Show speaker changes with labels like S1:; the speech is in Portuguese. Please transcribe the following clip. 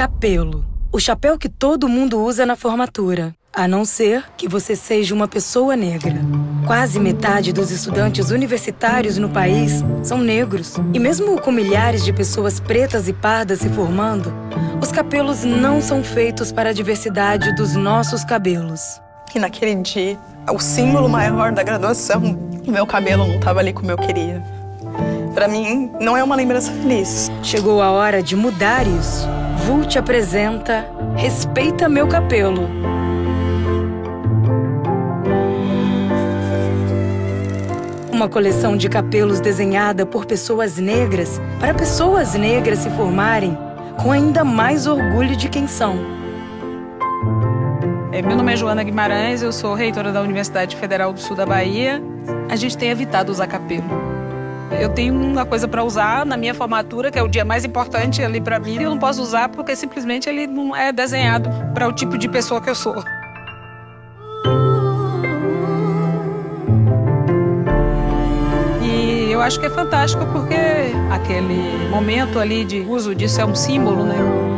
S1: Capelo. O chapéu que todo mundo usa na formatura, a não ser que você seja uma pessoa negra. Quase metade dos estudantes universitários no país são negros. E mesmo com milhares de pessoas pretas e pardas se formando, os capelos não são feitos para a diversidade dos nossos cabelos.
S2: E naquele dia, o símbolo maior da graduação, o meu cabelo não estava ali como eu queria. Pra mim, não é uma lembrança feliz.
S1: Chegou a hora de mudar isso. Vult apresenta Respeita Meu Capelo. Uma coleção de capelos desenhada por pessoas negras para pessoas negras se formarem com ainda mais orgulho de quem são.
S3: Meu nome é Joana Guimarães, eu sou reitora da Universidade Federal do Sul da Bahia. A gente tem evitado usar capelo. Eu tenho uma coisa para usar na minha formatura, que é o dia mais importante ali para mim. Eu não posso usar porque simplesmente ele não é desenhado para o tipo de pessoa que eu sou. E eu acho que é fantástico porque aquele momento ali de uso disso é um símbolo, né?